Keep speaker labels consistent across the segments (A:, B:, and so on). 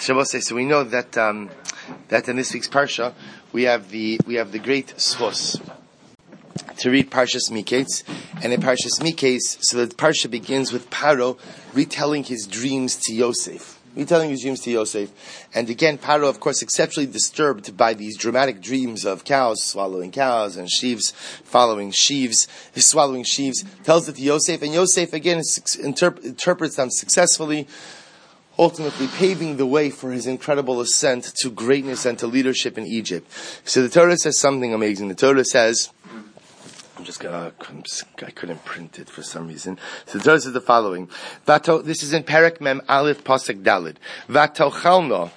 A: So we know that that in this week's parsha we have the great schos to read Parshas Miketz, and in Parshas Miketz, so the parsha begins with Paro retelling his dreams to Yosef. And again, Paro, of course, exceptionally disturbed by these dramatic dreams of cows swallowing cows and sheaves swallowing sheaves, tells it to Yosef, and Yosef again interprets them successfully, ultimately paving the way for his incredible ascent to greatness and to leadership in Egypt. So the Torah says something amazing. The Torah says, I couldn't print it for some reason. So the Torah says the following. This is in Perek Mem Aleph Pasuk Daled. Vatochalno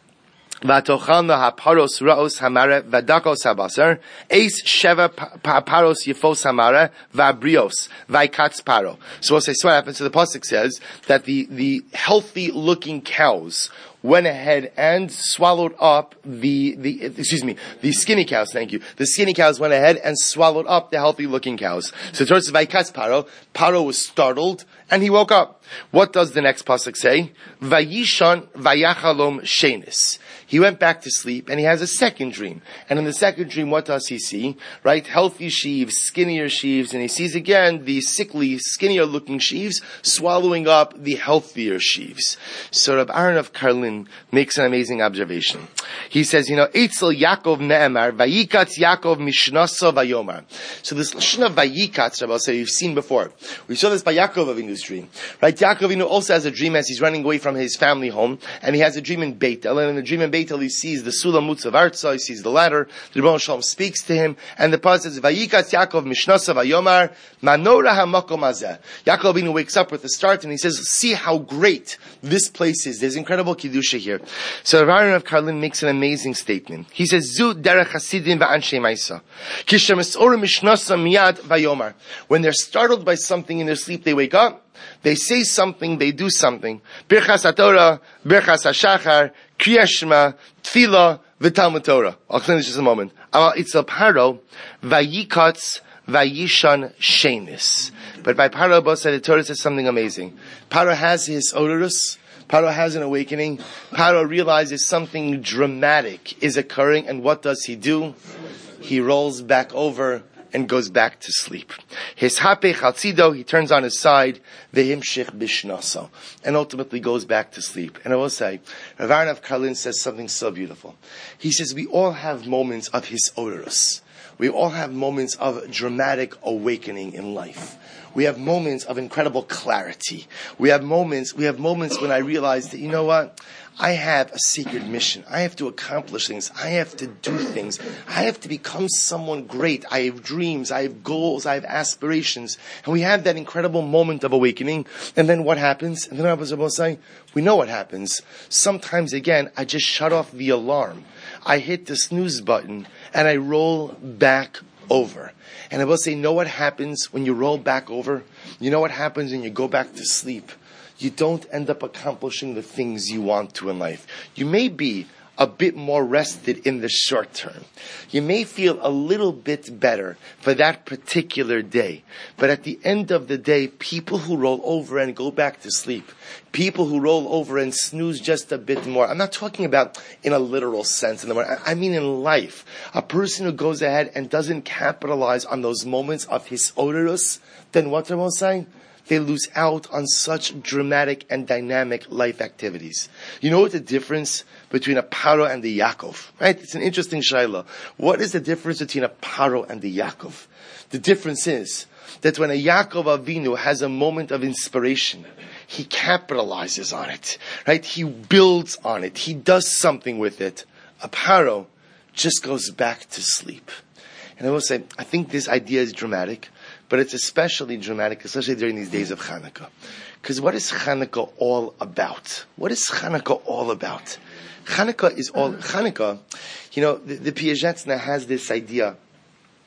A: haparos raos hamare vadakos habasar eis sheva paros yefos hamare vabrios vaikatz paro. So we'll say, so what happens? So the Pasuk says that the healthy looking cows went ahead and swallowed up the skinny cows, thank you. The skinny cows went ahead and swallowed up the healthy looking cows. So it says, Vaikatz Paro. Paro was startled and he woke up. What does the next pasuk say? Vayishon vayachalom shenis. He went back to sleep and he has a second dream. And in the second dream, what does he see? Right? Healthy sheaves, skinnier sheaves, and he sees again the sickly, skinnier looking sheaves swallowing up the healthier sheaves. So Rab Aaron of Karlin makes an amazing observation. He says, Eitzel Yaakov ne'emar, vayikatz Yaakov mishnasa vayomar. So this lashon of vayikatz, Rabbi, say you've seen before. We saw this by Yaakov Avinu's dream. Right? Yaakov Avinu also has a dream as he's running away from his family home, and he has a dream in Beitel, and in the dream in Beitel he sees the Sulam Mutzav Arza, he sees the ladder, the Rebbe Shalom speaks to him, and the pasuk says, Vayikatz Yaakov mishnasa vayomar, manora hamakom hazeh. Yaakov Avinu wakes up with the start, and he says, see how great this place is. There's incredible Kedusha here. So Rav Aaron of Karlin makes an amazing statement. He says, Zu derech hasidim va'anshei ma'isa. Kishem esorim mishnasa miyad vayomar. When they're startled by something in their sleep, they wake up, they say something, they do something. Birchas HaTorah, Birchas HaShachar, Kriyas Shema, Tefillah, v'Talmud Torah. I'll explain this just a moment. It's a Paro, Vayikatz, Vayishan Shenis. But by Paro, the Torah says something amazing. Paro has his odorous. Paro has an awakening. Paro realizes something dramatic is occurring, and what does he do? He rolls back over and goes back to sleep. His hape chalzido, he turns on his side, vehimshich bishnaso, and ultimately goes back to sleep. And I will say, Rav Aaron of Karlin says something so beautiful. He says, we all have moments of his odorous. We all have moments of dramatic awakening in life. We have moments of incredible clarity. We have moments when I realize that, you know what? I have a secret mission. I have to accomplish things. I have to do things. I have to become someone great. I have dreams. I have goals. I have aspirations. And we have that incredible moment of awakening. And then what happens? And then I was about to say, we know what happens. Sometimes again, I just shut off the alarm. I hit the snooze button and I roll back over. And I will say, know what happens when you roll back over? You know what happens when you go back to sleep? You don't end up accomplishing the things you want to in life. You may be a bit more rested in the short term. You may feel a little bit better for that particular day. But at the end of the day, people who roll over and go back to sleep, people who roll over and snooze just a bit more, I'm not talking about in a literal sense in the morning, I mean in life. A person who goes ahead and doesn't capitalize on those moments of his odorous, then what am I saying? They lose out on such dramatic and dynamic life activities. You know what the difference between a Paro and the Yaakov? Right? It's an interesting shayla. What is the difference between a Paro and the Yaakov? The difference is that when a Yaakov Avinu has a moment of inspiration, he capitalizes on it. Right? He builds on it. He does something with it. A Paro just goes back to sleep. And I will say, I think this idea is dramatic. But it's especially dramatic, especially during these days of Chanukah. Because what is Chanukah all about? What is Chanukah all about? Chanukah is all, the Piazetzna has this idea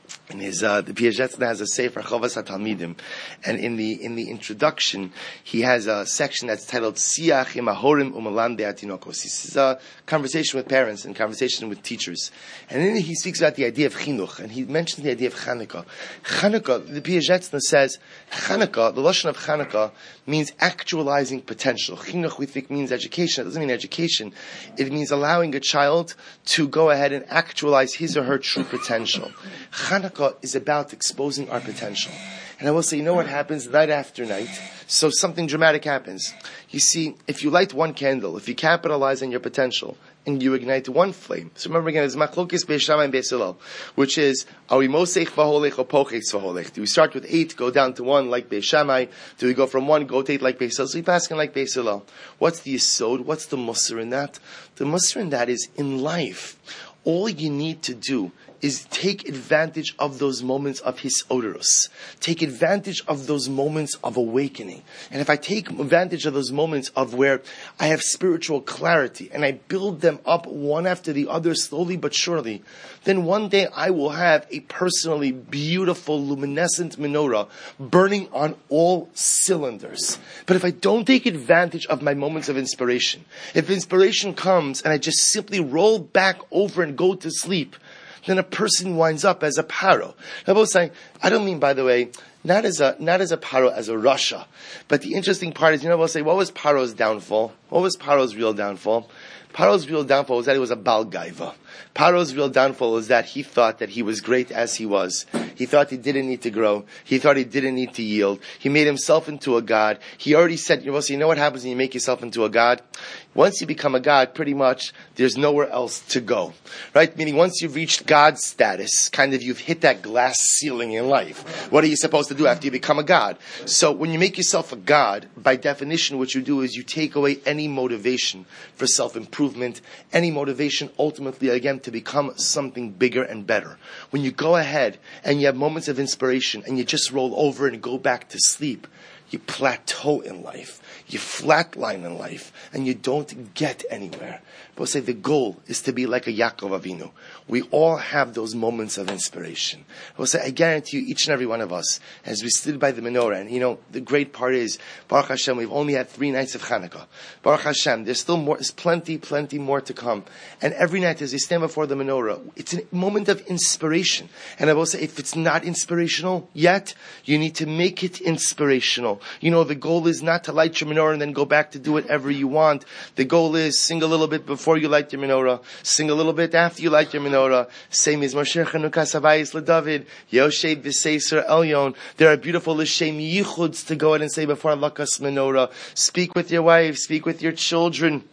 A: And the Piazetzna has a sefer Chovas HaTalmidim, and in the introduction he has a section that's titled Siach im Ahorim u'Malamdei Atinokos. This is a conversation with parents and conversation with teachers, and in it he speaks about the idea of chinuch, and he mentions the idea of Chanukah. Chanukah, the Piazetzna says, Chanukah, the lashon of Chanukah means actualizing potential. Chinuch we think means education. It doesn't mean education. It means allowing a child to go ahead and actualize his or her true potential. Chanukah is about exposing our potential. And I will say, you know what happens night after night? So something dramatic happens. You see, if you light one candle, if you capitalize on your potential, and you ignite one flame. So remember again, it's machlokes Beis Shammai and Beis Hillel, which is, are we mosech v'holech or poches v'holech? Do we start with 8, go down to 1 like Beis Shammai? Do we go from 1, go to 8 like Beis Hillel? So we pass like Beis Hillel. What's the yesod? What's the musar in that? The musar in that is, in life, all you need to do is take advantage of those moments of hisodorus. Take advantage of those moments of awakening. And if I take advantage of those moments of where I have spiritual clarity and I build them up one after the other slowly but surely, then one day I will have a personally beautiful luminescent menorah burning on all cylinders. But if I don't take advantage of my moments of inspiration, if inspiration comes and I just simply roll back over and go to sleep, then a person winds up as a paro. I will say, I don't mean, by the way, not as a paro, as a rasha. But the interesting part is, we'll say, what was Paro's downfall? What was Paro's real downfall? Paro's real downfall was that he was a Baal Gaiva. Paro's real downfall was that he thought that he was great as he was. He thought he didn't need to grow. He thought he didn't need to yield. He made himself into a god. He already said, you know what happens when you make yourself into a god? Once you become a god, pretty much, there's nowhere else to go. Right? Meaning once you've reached God status, kind of you've hit that glass ceiling in life. What are you supposed to do after you become a god? So when you make yourself a god, by definition what you do is you take away any motivation for self-improvement, any motivation ultimately, again, to become something bigger and better. When you go ahead and you have moments of inspiration and you just roll over and go back to sleep, you plateau in life. You flatline in life, and you don't get anywhere. We'll say the goal is to be like a Yaakov Avinu. We all have those moments of inspiration. We'll say, I guarantee you, each and every one of us, as we stood by the menorah, and the great part is, Baruch Hashem, we've only had 3 nights of Chanukah. Baruch Hashem, there's still more, there's plenty more to come. And every night as we stand before the menorah, it's a moment of inspiration. And I will say, if it's not inspirational yet, you need to make it inspirational. The goal is not to light your menorah and then go back to do whatever you want. The goal is sing a little bit before you light your menorah, sing a little bit after you light your menorah. Same as Moshe Chanukah Savayis LeDavid, Yoshe B'Seiser Elyon. There are beautiful L'Shem Yichuds to go ahead and say before Lakas menorah. Speak with your wife, speak with your children.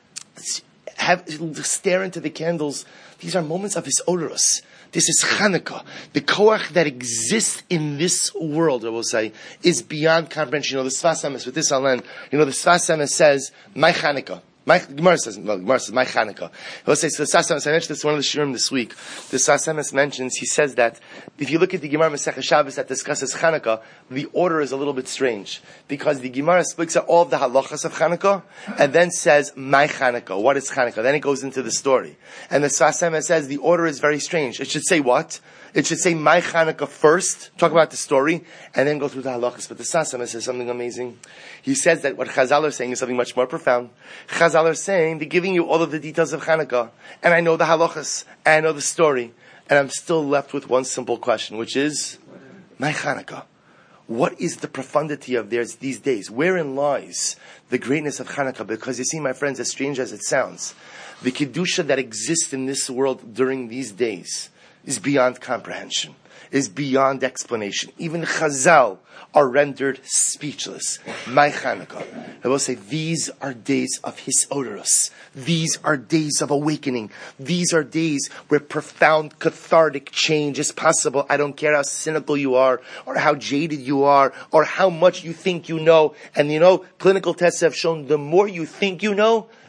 A: Stare into the candles. These are moments of his odorous. This is Chanukah. The koach that exists in this world, I will say, is beyond comprehension. The Sfas Emes, with this I'll end. The Sfas Emes says, my Chanukah. Gemara says, my Chanukah. I will say, so the Sfas Emes, I mentioned this in one of the shiurim this week. The Sfas Emes mentions, he says that, if you look at the Gemara Masechah Shabbos that discusses Chanukah, the order is a little bit strange. Because the Gemara speaks out all of the halachas of Chanukah, and then says, my Chanukah. What is Chanukah? Then it goes into the story. And the Sfas Emes says, the order is very strange. It should say what? It should say my Chanukah first, talk about the story, and then go through the halachas. But the Sfas Emes says something amazing. He says that what Chazal are saying is something much more profound. Chazal are saying, they're giving you all of the details of Chanukah, and I know the halachas, and I know the story, and I'm still left with one simple question, which is, my Chanukah. What is the profundity of these days? Wherein lies the greatness of Chanukah? Because you see, my friends, as strange as it sounds, the Kedusha that exists in this world during these days is beyond comprehension, is beyond explanation. Even Chazal are rendered speechless. My Chanukah. I will say, these are days of hisodorus. These are days of awakening. These are days where profound cathartic change is possible. I don't care how cynical you are, or how jaded you are, or how much you think you know. And clinical tests have shown the more you think you know,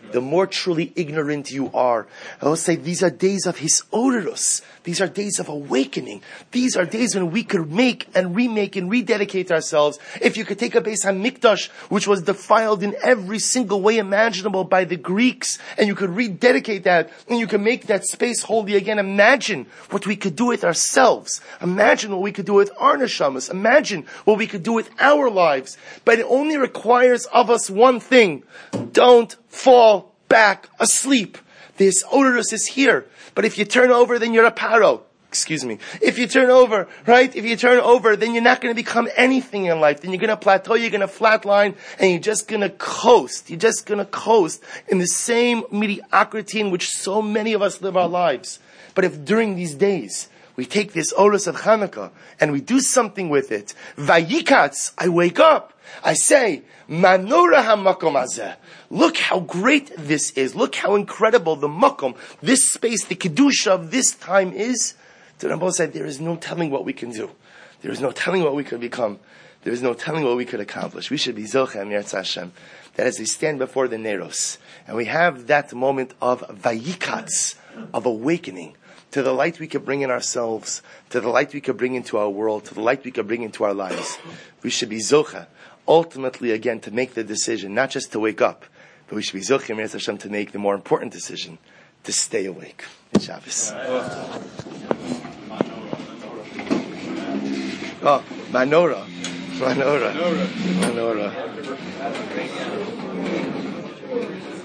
A: the more truly ignorant you are. I will say these are days of Hisodorus. These are days of awakening. These are days when we could make and remake and rededicate ourselves. If you could take a Beis HaMikdash, which was defiled in every single way imaginable by the Greeks, and you could rededicate that, and you could make that space holy again. Imagine what we could do with ourselves. Imagine what we could do with our neshamas. Imagine what we could do with our lives. But it only requires of us one thing. Don't fall back asleep. This odorous is here. But if you turn over, then you're a paro. Excuse me. If you turn over, right? If you turn over, then you're not going to become anything in life. Then you're going to plateau, you're going to flatline, and you're just going to coast. You're just going to coast in the same mediocrity in which so many of us live our lives. But if during these days, we take this Oros of Hanukkah, and we do something with it, Vayikatz, I wake up, I say, Manora hamakom hazeh. Look how great this is. Look how incredible the makom, this space, the kedusha of this time is. The Ramban said, there is no telling what we can do. There is no telling what we could become. There is no telling what we could accomplish. We should be zochem Yirtzeh Hashem, that as we stand before the Neros, and we have that moment of vayikatz, of awakening, to the light we could bring in ourselves, to the light we could bring into our world, to the light we could bring into our lives. We should be zocha, ultimately again, to make the decision, not just to wake up, but we should be zochim Yirtzeh Hashem to make the more important decision, to stay awake. In Shabbos. Oh, Manora. Manora. Manora.